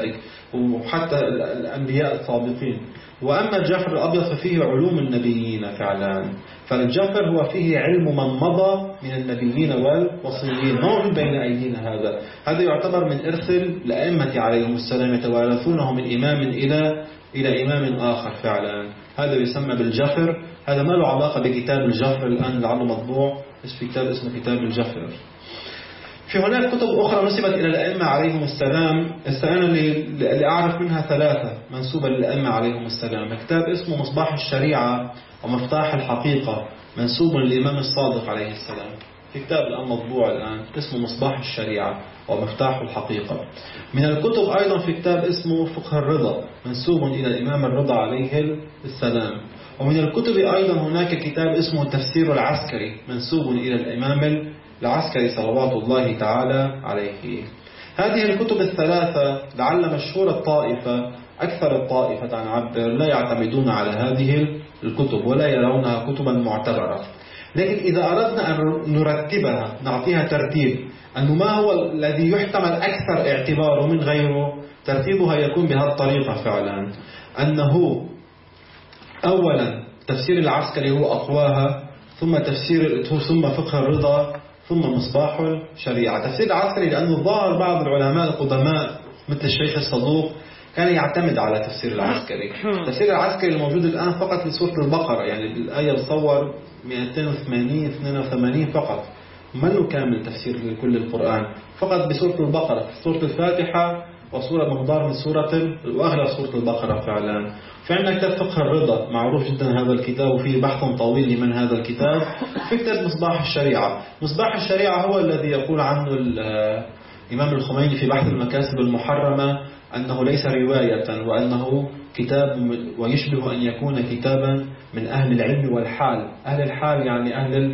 وحتى الأنبياء السابقين. وأما الجفر الأبيض ففيه علوم النبيين فعلا، فالجفر هو فيه علم من مضى من النبيين والوصيين موجود بين أيدينا. هذا يعتبر من إرث الأئمة عليهم السلام، يتوارثونه من إمام إلى إمام آخر فعلا. هذا يسمى بالجفر. هذا ما له علاقة بكتاب الجفر الآن لعله مطبوع، اسمه كتاب الجفر. في هناك كتب أخرى نسبت إلى الأئمة عليهم السلام، أنا اللي أعرف منها 3 منسوبة للأئمة عليهم السلام. كتاب اسمه مصباح الشريعة ومفتاح الحقيقة منسوب للإمام الصادق عليه السلام. في كتاب الآن مطبوع الآن اسمه مصباح الشريعة ومفتاح الحقيقة. من الكتب أيضا في كتاب اسمه فقه الرضا منسوب إلى الإمام الرضا عليه السلام. ومن الكتب أيضا هناك كتاب اسمه تفسير العسكري منسوب إلى الإمام العسكري صلوات الله تعالى عليه. هذه الكتب ال3 لعل مشهور الطائفة أكثر الطائفة عن عبر لا يعتمدون على هذه الكتب ولا يرونها كتبا معتبرة. لكن إذا أردنا أن نرتبها نعطيها ترتيب أنه ما هو الذي يحتمل أكثر اعتباره من غيره، ترتيبها يكون بهذه الطريقة فعلا، أنه أولا تفسير العسكري هو أقواها، ثم فقه الرضا، ثم مصباح الشريعة. تفسير العسكري لأنه ظاهر بعض العلماء القدماء مثل الشيخ الصدوق كان يعتمد على تفسير العسكري. تفسير العسكري الموجود الآن فقط لسورة البقرة، يعني الآية بتصور 282 فقط، منه كامل تفسير لكل القرآن، فقط بسورة البقرة، سورة الفاتحة وسورة مقدار من وأغلب سورة البقرة فعلا. فعندنا كتاب فقه الرضا معروف جدا هذا الكتاب، وفيه بحث طويل لمن هذا الكتاب. في كتاب مصباح الشريعة. مصباح الشريعة هو الذي يقول عنه الإمام الخميني في بحث المكاسب المحرمة أنه ليس رواية، وأنه كتاب ويشبه أن يكون كتابا من أهل العلم والحال. أهل الحال يعني أهل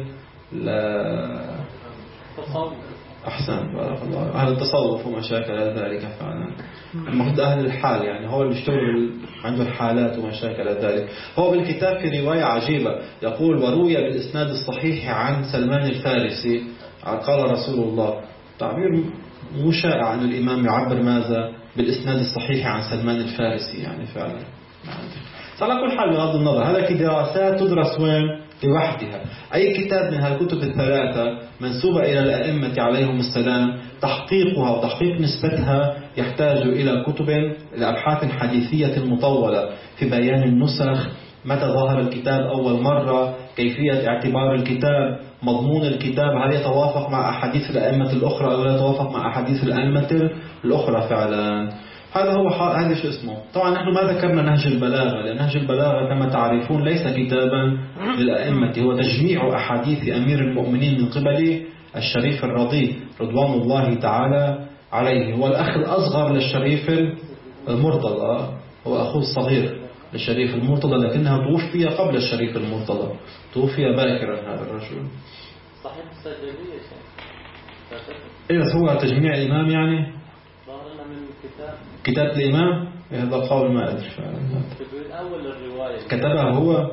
التصوف. أحسن بارك الله. أهل التصوف وما شاكل ذلك فعلا. المفروض أهل الحال يعني هو اللي يشتغل عنده الحالات وما شاكل ذلك. هو بالكتاب في رواية عجيبة يقول: وروي بالإسناد الصحيح عن سلمان الفارسي قال رسول الله. تعبير مشائع عن الإمام يعبر ماذا بالإسناد الصحيح عن سلمان الفارسي، يعني فعلا. على كل حال بغض النظر هذا دراسات تدرس وين لوحدها. أي كتاب من هالكتب ال3 منسوبة إلى الأئمة عليهم السلام تحقيقها وتحقيق نسبتها يحتاج إلى كتب لأبحاث حديثية مطولة في بيان النسخ، متى ظهر الكتاب أول مرة، كيفية اعتبار الكتاب، مضمون الكتاب، هل يتوافق مع أحاديث الأئمة الأخرى أو لا يتوافق مع أحاديث الأئمة الأخرى فعلا. هذا شو اسمه. طبعا نحن ما ذكرنا نهج البلاغة، لأن نهج البلاغة كما تعرفون ليس كتابا للأئمة، هو تجميع أحاديث أمير المؤمنين من قبل الشريف الرضي رضوان الله تعالى عليه. هو الأخ الأصغر للشريف المرتضى، هو أخوه الصغير للشريف المرتضى، لكنها توفي قبل الشريف المرتضى، توفي باكرا هذا الرجل. صحيح السجلية إذا هو تجميع الإمام يعني ظهرنا من كتاب الإمام، هذا قول ما أدري أول الرواية كتبها هو.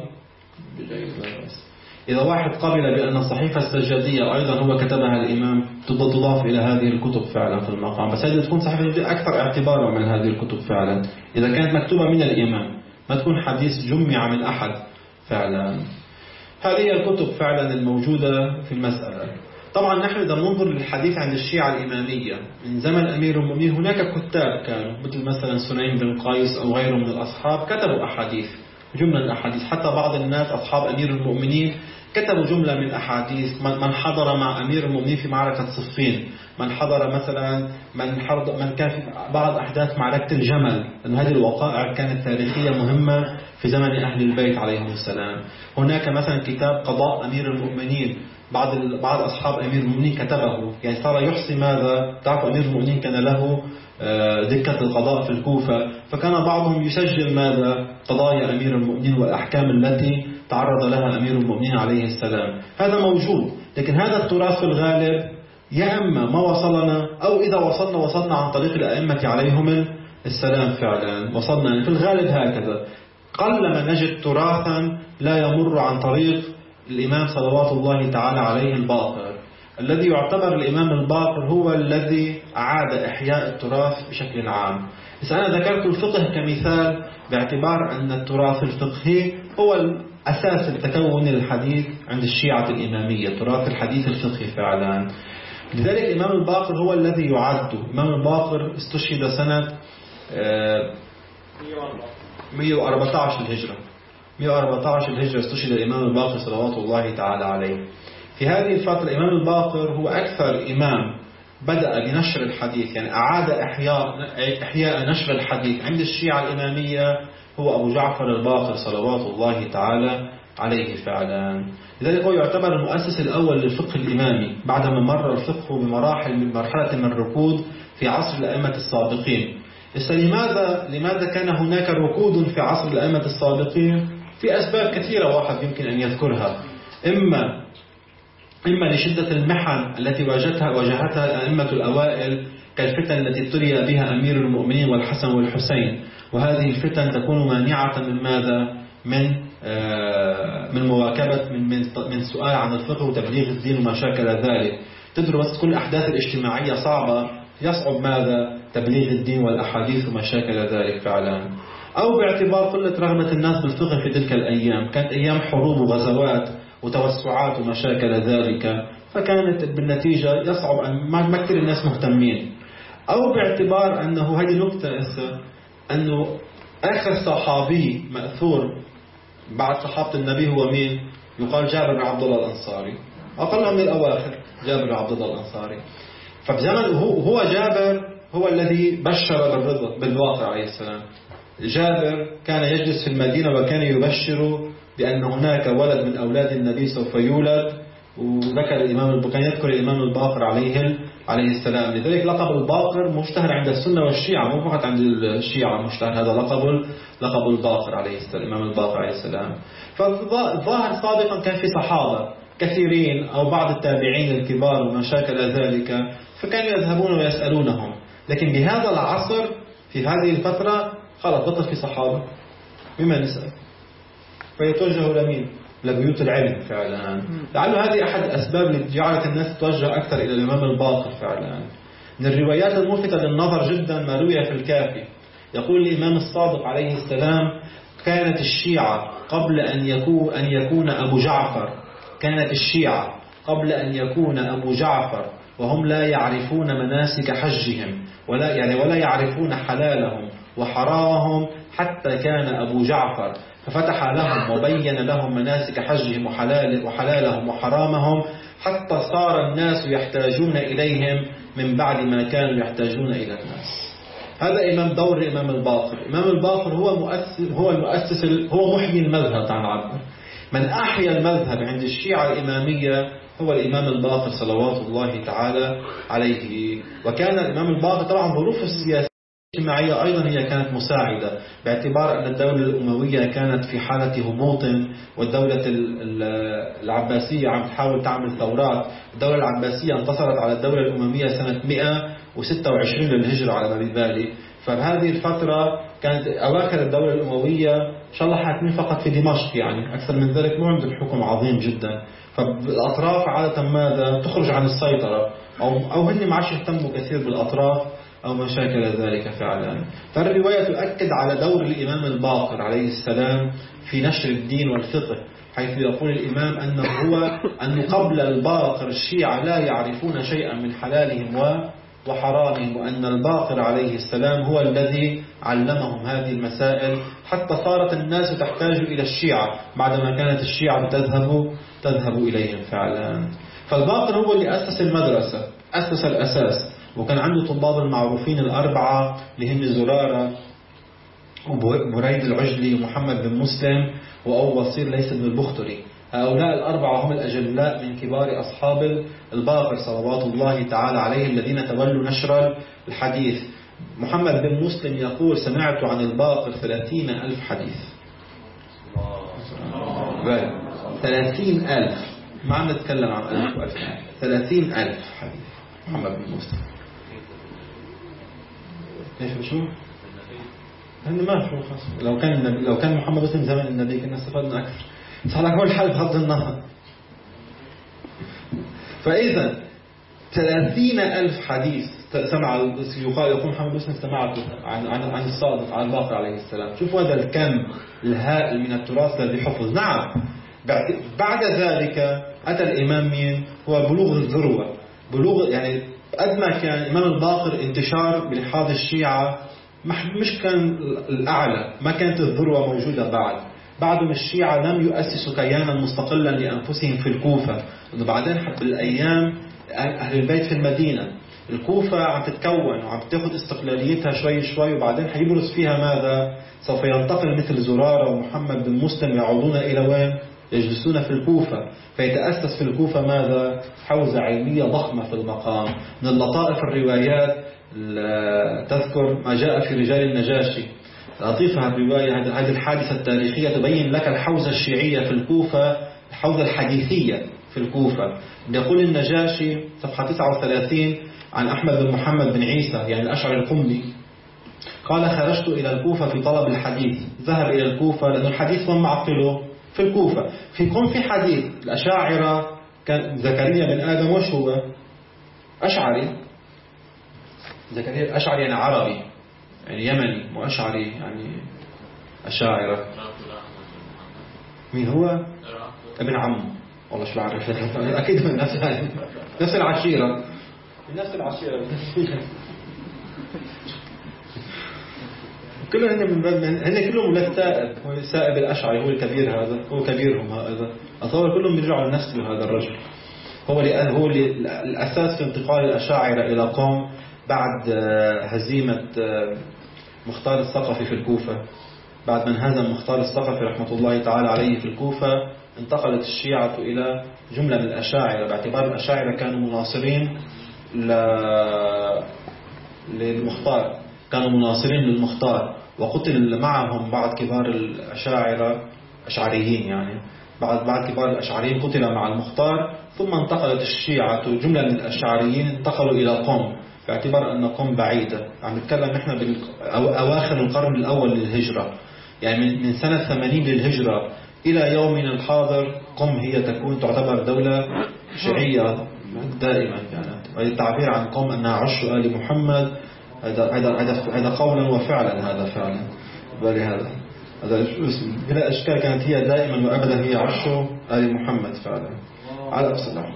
إذا واحد قبل بأن الصحيفة السجادية أيضا هو كتبها الإمام تضاف إلى هذه الكتب فعلا في المقام، بس هذه تكون صحيفة أكثر اعتبارا من هذه الكتب فعلا إذا كانت مكتوبة من الإمام، ما تكون حديث جمع من أحد فعلا. هذه الكتب فعلا الموجودة في المسألة. طبعا نحن إذا ننظر للحديث عند الشيعة الإمامية من زمن أمير المؤمنين هناك كتاب كانوا مثل مثلا سنين بن قيس أو غيره من الأصحاب كتبوا أحاديث، جملة من الأحاديث. حتى بعض الناس أصحاب أمير المؤمنين كتبوا جملة من أحاديث. من حضر مع أمير المؤمنين في معركة صفين، من حضر مثلا من كان في بعض أحداث معركة الجمل، لأن هذه الوقائع كانت تاريخية مهمة في زمن أهل البيت عليهم السلام. هناك مثلا كتاب قضاء أمير المؤمنين، بعض أصحاب أمير المؤمنين كتبه، يعني صار يحصي ماذا. تعرف أمير المؤمنين كان له دكة القضاء في الكوفة، فكان بعضهم يسجل ماذا قضايا أمير المؤمنين والأحكام التي تعرض لها أمير المؤمنين عليه السلام. هذا موجود، لكن هذا التراث في الغالب يا إما ما وصلنا، أو إذا وصلنا عن طريق الأئمة عليهم السلام فعلا وصلنا. في الغالب هكذا قلما نجد تراثا لا يمر عن طريق الإمام صلوات الله تعالى عليه الباقر. الذي يعتبر الإمام الباقر هو الذي أعاد إحياء التراث بشكل عام. إذا أنا ذكرت الفقه كمثال باعتبار أن التراث الفقهي هو الأساس لتكون الحديث عند الشيعة الإمامية، تراث الحديث الفقهي فعلا. لذلك الإمام الباقر هو الذي يعد. الإمام الباقر استشهد سنة 114 الهجرة. 114 الهجرة استشهد الإمام الباقر صلوات الله تعالى عليه. في هذه الفترة الإمام الباقر هو أكثر إمام بدأ بنشر الحديث، يعني أعاد إحياء نشر الحديث عند الشيعة الإمامية هو أبو جعفر الباقر صلوات الله تعالى عليه فعلا. لذلك هو يعتبر المؤسس الأول للفقه الإمامي بعدما مر الفقه بمرحلة من الركود في عصر الأئمة السابقين. لماذا كان هناك ركود في عصر الأئمة السابقين؟ في أسباب كثيرة واحد يمكن أن يذكرها. إما لشدة المحن التي واجهتها الأئمة الأوائل كالفتن التي ابتلي بها أمير المؤمنين والحسن والحسين، وهذه الفتن تكون مانعة من ماذا؟ من مواكبة من سؤال عن الفقه وتبليغ الدين وما شاكل ذلك. تدرس كل الأحداث الاجتماعية صعبة، يصعب ماذا؟ تبليغ الدين والأحاديث وما شاكل ذلك فعلا. أو باعتبار قلة رغبة الناس بالفقه في تلك الأيام، كانت أيام حروب وغزوات وتوسعات وما شاكل ذلك، فكانت بالنتيجة يصعب أن ما كثير الناس مهتمين. أو باعتبار أنه هذه نقطة أنه آخر صحابي مأثور بعد صحابة النبي هو مين؟ يقال جابر بن عبد الله الأنصاري، أقل من الأواخر جابر بن عبد الله الأنصاري. فبزمن هو جابر هو الذي بشر بالواقع عليه السلام. جابر كان يجلس في المدينة وكان يبشر بأن هناك ولد من أولاد النبي سوف يولد، وذكر كان يذكر الإمام الباقر عليه السلام. لذلك لقب الباقر مشتهر عند السنة والشيعة، مو فقط عند الشيعة مشتهر هذا لقب الباقر عليه السلام، الإمام الباقر عليه السلام. فالظاهر سابقا كان في صحابة كثيرين أو بعض التابعين الكبار وما شاكل ذلك، فكانوا يذهبون ويسألونهم. لكن بهذا العصر في هذه الفترة خلاص بطل في صحابة، بما نسأل فيتوجهوا لمين؟ لبيوت العلم فعلا. لعل هذه أحد الأسباب اللي جعلت الناس تتوجه أكثر إلى الإمام الباقر فعلا. من الروايات الملفتة للنظر جدا ما روي في الكافي، يقول الإمام الصادق عليه السلام: كانت الشيعة قبل أن يكون أبو جعفر، كانت الشيعة قبل أن يكون أبو جعفر وهم لا يعرفون مناسك حجهم ولا يعرفون حلالهم وحرامهم حتى كان أبو جعفر ففتح لهم وبين لهم مناسك حجهم وحلالهم وحرامهم حتى صار الناس يحتاجون إليهم من بعد ما كانوا يحتاجون إلى الناس. هذا دور الإمام الباقر. الإمام الباقر هو المؤسس، هو محيي المذهب عن عبر. من أحيا المذهب عند الشيعة الإمامية هو الإمام الباقر صلوات الله تعالى عليه. وكان الإمام الباقر طبعا ظروف السياسية الاجتماعية أيضا هي كانت مساعدة، باعتبار أن الدولة الأموية كانت في حالة هبوط، والدولة العباسية عم تحاول تعمل ثورات. الدولة العباسية انتصرت على الدولة الأموية سنة 126 للهجرة على ما ببالي. فبهذه الفترة كانت أواخر الدولة الأموية إن شاء الله حاكمين فقط في دمشق، يعني أكثر من ذلك مو عندهم حكم عظيم جدا. فالأطراف عادة ماذا تخرج عن السيطرة، أو هن ما عادش يهتموا كثير بالأطراف أو ما شاكل ذلك فعلا. فالرواية تؤكد على دور الإمام الباقر عليه السلام في نشر الدين والفقه، حيث يقول الإمام أنه قبل الباقر الشيعة لا يعرفون شيئا من حلالهم وحرامهم، وأن الباقر عليه السلام هو الذي علمهم هذه المسائل حتى صارت الناس تحتاج إلى الشيعة بعدما كانت الشيعة تذهب إليهم فعلا. فالباقر هو اللي أسس المدرسة، أسس الأساس، وكان عنده طلاب المعروفين الأربعة اللي هم زرارة وبريد العجلي ومحمد بن مسلم وأبو بصير ليس بن البختري. هؤلاء الأربعة هم الأجلاء من كبار أصحاب الباقر صلوات الله تعالى عليه الذين تولوا نشر الحديث. محمد بن مسلم يقول: سمعت عن الباقر 30,000 حديث. 30,000، ما عم نتكلم عن 1000 و2000، 30,000 حديث محمد بن مسلم. ليش بشو؟ هن ما شو خاص. لو كان محمد مسلم زمن النبي كنا استفدنا أكثر. بس على كل حال بغض النظر. فإذا 30,000 حديث سمع يقول محمد مسلم سمعته عن الصادق عن الباقر عليه السلام. شوفوا هذا الكم الهائل من التراث الذي حفظ. نعم بعد ذلك أتى الإمام مين؟ هو بلوغ الذروة. بلوغ يعني قد ما كان الإمام الباقر انتشار بلحاظ الشيعة مش كان الأعلى، ما كانت الذروة موجودة بعدهم الشيعة لم يؤسسوا كيانا مستقلا لأنفسهم في الكوفة. وبعدين بالأيام أهل البيت في المدينة، الكوفة عم تتكون وعم تاخذ استقلاليتها شوي شوي، وبعدين حيبرز فيها ماذا؟ سوف ينتقل مثل زرارة ومحمد بن مسلم يعودون إلى وين؟ يجلسون في الكوفة، فيتأسس في الكوفة ماذا؟ حوزة علمية ضخمة في المقام. من اللطائف الروايات تذكر ما جاء في رجال النجاشي. لطيفة الرواية، هذه الحادثة التاريخية تبين لك الحوزة الشيعية في الكوفة، الحوزة الحديثية في الكوفة. يقول النجاشي صفحة 39 عن أحمد بن محمد بن عيسى يعني الأشعري القمي قال: خرجت إلى الكوفة في طلب الحديث. ذهب إلى الكوفة لأن الحديث من معقله في الكوفة. في حديث الأشاعرة كان زكريا بن آدم وش هو؟ أشعري. زكريا الأشعري يعني عربي يعني يمني، وأشعري يعني أشاعرة. مين هو؟ ابن عمه. والله شو بعرف أكيد من نفس العشيرة. نفس العشيرة كلهم هن كلهم ولاد سائب. هو سائب الأشعري هو الكبير، هذا هو كبيرهم. هذا أتصور كلهم بيرجعوا لنفس هذا الرجل. هو الأساس في انتقال الأشاعرة إلى قوم بعد هزيمة مختار الثقفي في الكوفة. بعد من هزم مختار الثقفي رحمة الله تعالى عليه في الكوفة، انتقلت الشيعة إلى جملة من الأشاعرة، باعتبار الأشاعرة كانوا مناصرين للمختار، كانوا مناصرين للمختار، وقتل معهم بعض كبار الأشاعرة أشعريين يعني بعض كبار الأشعريين قتل مع المختار. ثم انتقلت الشيعة جملة من الأشعريين انتقلوا إلى قم، باعتبار أن قم بعيدة. عم نتكلم نحن بأواخر القرن الأول للهجرة، يعني من سنة 80 للهجرة إلى يومنا الحاضر قم هي تعتبر دولة شيعية دائما. يعني التعبير عن قم أنها عش آل محمد، هذا قولا وفعلا. هذا فعلا هذا بلا إشكال كانت هي دائما وأبدا هي عش آل محمد فعلا. على السلام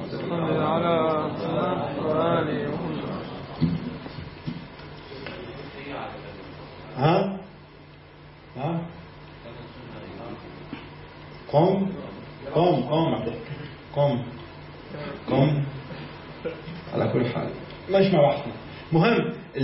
ها قم على كل حال مش مع واحدة. مهم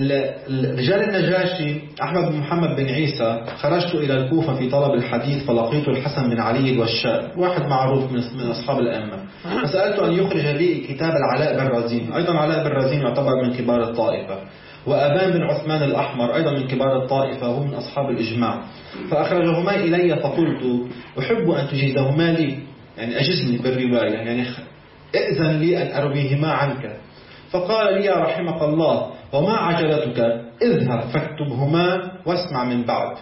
رجال النجاشي أحمد بن محمد بن عيسى: خرجت إلى الكوفة في طلب الحديث فلقيت الحسن بن علي الوشاء، واحد معروف من أصحاب الأئمة، فسألت أن يخرج لي كتاب العلاء بن رزين. أيضا علاء بن رزين يعتبر من كبار الطائفة، وأبان بن عثمان الأحمر أيضا من كبار الطائفة، هو من أصحاب الإجماع. فأخرجهما إلي فقلت: أحب أن تجيزهما لي، يعني أجزني بالرواية، يعني ائذن لي أن أرويهما عنك. فقال لي: رحمك الله، وما عجلتك؟ اذهب فاكتبهما واسمع من بعد.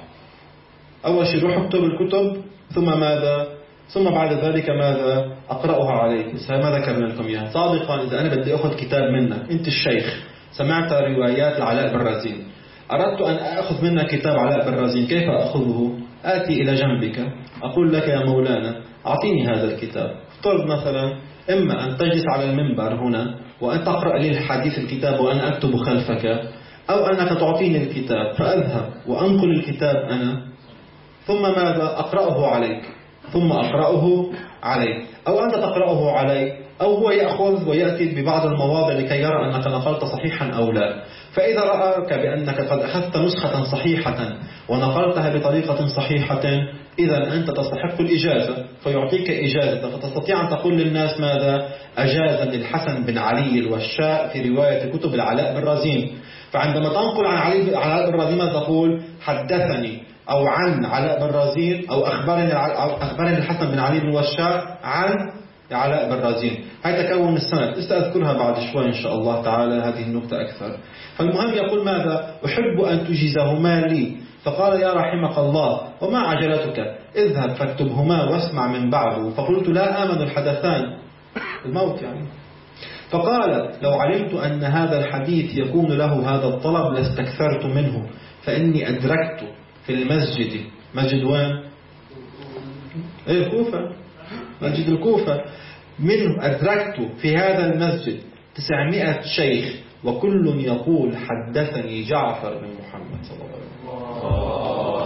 أول شيء روح اكتب الكتب، ثم ماذا؟ ثم بعد ذلك ماذا؟ أقرأها عليك. ما ذكرنا لكم إياها صادقا. إذا أنا بدي أخذ كتاب منك، أنت الشيخ، سمعت روايات العلاء بن رزين، أردت أن أخذ منك كتاب علاء بن رزين، كيف أخذه؟ آتي إلى جنبك أقول لك: يا مولانا أعطيني هذا الكتاب. افترض مثلا إما أن تجلس على المنبر هنا وأن تقرأ لي الحديث الكتاب وأنا أكتب خلفك، أو أنك تعطيني الكتاب فأذهب وأنقل الكتاب أنا، ثم ماذا؟ أقرأه عليك، ثم أقرأه عليك، أو أنت تقرأه علي، أو هو يأخذ ويأتي ببعض المواضع لكي يرى أنك نقلت صحيحا أو لا. فإذا رأك بأنك قد أخذت نسخة صحيحة ونقلتها بطريقة صحيحة، إذا أنت تستحق الإجازة، فيعطيك إجازة، فتستطيع أن تقول للناس ماذا؟ أجازني الحسن بن علي الوشاء في رواية كتب العلاء بن رزين. فعندما تنقل عن علاء بن رزين تقول: حدثني أو عن علاء بن رزين، أو أخبرني الحسن بن علي الوشاء عن علاء بن رزين. هذا تكون السند، سأذكرها بعد شوي إن شاء الله تعالى هذه النقطة أكثر. فالمهم يقول ماذا؟ أحب أن تجيزهما لي. فقال: يا رحمك الله، وما عجلتك؟ اذهب فاكتبهما واسمع من بعده. فقلت: لا آمن الحدثان، الموت يعني. فقال لو علمت أن هذا الحديث يكون له هذا الطلب لاستكثرت منه، فإني أدركت في المسجد، مسجد وين؟ الكوفة، مسجد الكوفة، منه أدركت في هذا المسجد 900 شيخ وكل يقول حدثني جعفر بن محمد صلى الله عليه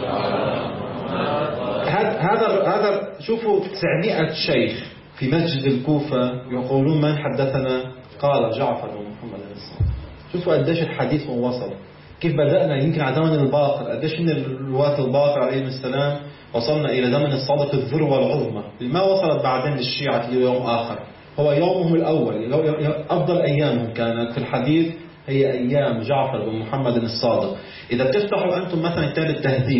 وسلم. هذا شوفوا 900 شيخ في مسجد الكوفة يقولون من حدثنا؟ قال جعفر بن محمد الصادق. شوفوا قديش الحديث وصل، كيف بدأنا يمكن على زمن الباقر، قديش من الرواة الباقر عليهم السلام وصلنا إلى زمن الصادق الذروة العظمى، ما وصلت بعدين للشيعة ليوم آخر. هو يومهم الأول، أفضل أيامهم كانت في الحديث هي أيام جعفر بن محمد الصادق. إذا بتفتحوا أنتم مثلا كتاب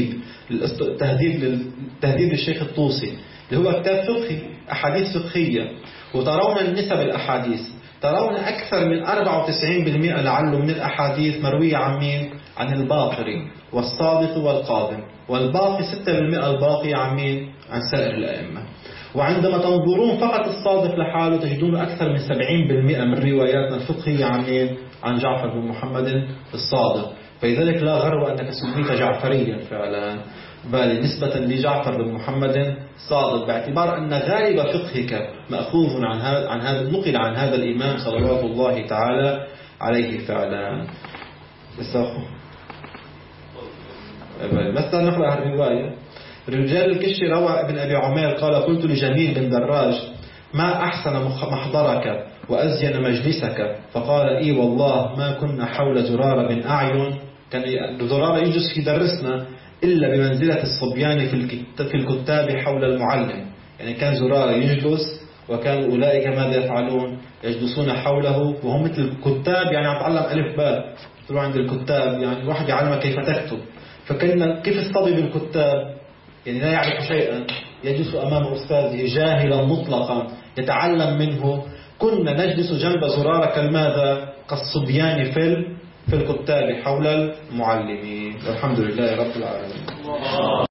التهذيب للشيخ الطوسي اللي هو كتاب فقهي، أحاديث فقهية، وترون النسب الأحاديث، ترون أكثر من 94% لعله من الأحاديث مروية عن مين؟ عن الباقري والصادق والقاضم، والباقي 6% الباقي عن مين؟ عن سائر الأئمة. وعندما تنظرون فقط الصادق لحاله تجدون أكثر من 70% من رواياتنا الفقهية عن مين؟ عن جعفر بن محمد الصادق. فلذلك لا غرو أنك سميت جعفريا فعلا، بل نسبة لجعفر بن محمد الصادق، باعتبار أن غالب فقهك مأخوذ عن هذا، نقل عن هذا الإمام صلوات الله تعالى عليه فعلا. بس نقرأ الرواية. رجال الكشي روى ابن أبي عمير قال قلت لجميل بن دراج ما أحسن محضرك وأزين مجلسك، فقال إي والله ما كنا حول زرار بن أعين، كان زرار يجلس يدرسنا إلا بمنزلة الصبيان في الكتاب حول المعلم. يعني كان زرار يجلس وكان أولئك ماذا يفعلون؟ يجلسون حوله وهم مثل الكتاب، يعني أتعلم ألف باء تروح عند الكتاب، يعني واحد يعلمك كيف تكتب. فكنا كيف الصبي بالكتاب، يعني لا يعرف شيئا، يجلس أمام أستاذه جاهلا مطلقا يتعلم منه. كنا نجلس جنب زرارة كالماذا؟ كالصبيان في الكتاب حول المعلمين. والحمد لله رب العالمين.